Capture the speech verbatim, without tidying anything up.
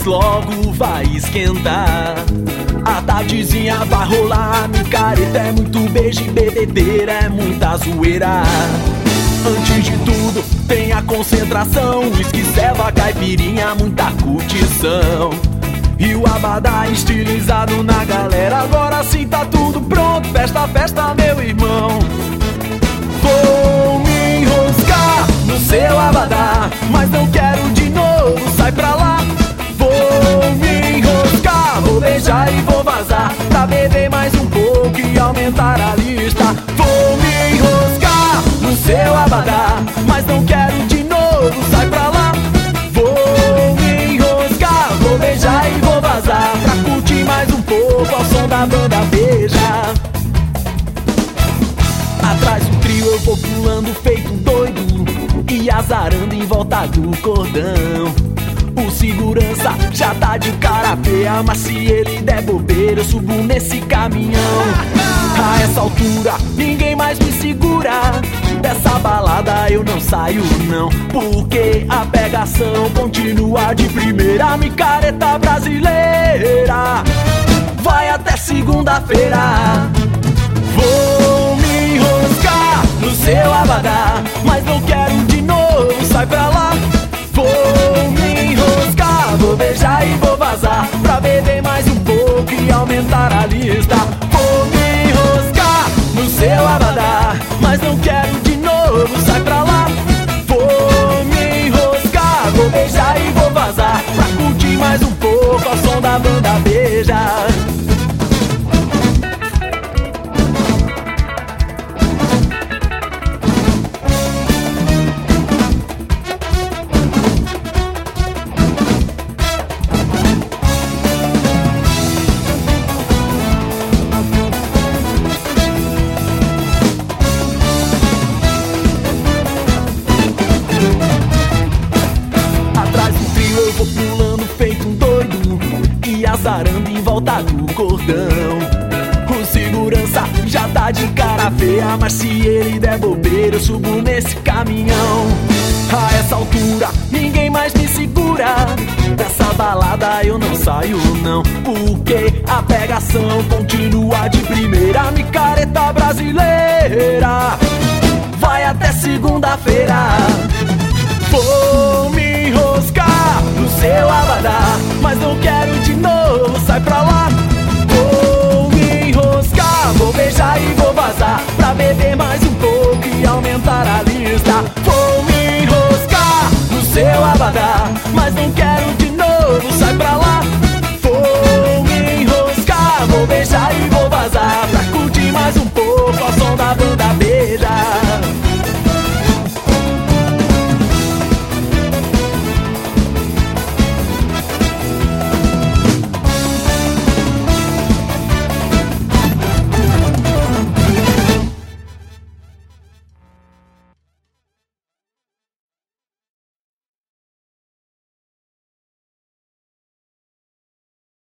logo vai esquentar. A tardezinha vai rolar, micareta é muito beijo e bebedeira é muita zoeira. Antes de tudo tem a concentração, uísque, ceva, caipirinha, muita curtição. E o abadá estilizado na galera, agora sim tá tudo pronto, festa, festa meu irmão. Vou me enroscar no seu abadá, mas não quero de novo, sai pra lá. Vou me enroscar, vou beijar e vou vazar, pra beber mais um pouco e aumentar a lista. Vou me enroscar no seu abadá, mas não quero de novo, sai pra lá. Vou me enroscar, vou beijar e vou vazar, pra curtir mais um pouco ao som da banda Beija. Atrás do trio eu vou pulando feito um doido e azarando em volta do cordão. O segurança já tá de cara feia, mas se ele der bobeira eu subo nesse caminhão. A essa altura ninguém mais me segura, dessa balada eu não saio não, porque a pegação continua de primeira. Micareta brasileira vai até segunda-feira. Vou me enroscar no seu abadá, mas não quero de novo, sai pra lá. Vou me enroscar, vou beijar e vou vazar, pra beber mais um pouco e aumentar a lista. Vou me enroscar no seu abadá, mas não quero de novo, sai pra lá. Vou me enroscar, vou beijar e vou vazar, pra curtir mais um pouco ao som da banda Beija. Azarando em volta do cordão. O segurança já tá de cara feia, mas se ele der bobeira eu subo nesse caminhão. A essa altura ninguém mais me segura, dessa balada eu não saio não, porque a pegação continua de primeira. Micareta brasileira vai até segunda-feira. Vou me enroscar no seu abadá, mas não quero de novo, sai pra lá. Vou me enroscar, vou beijar e vou vazar, pra beber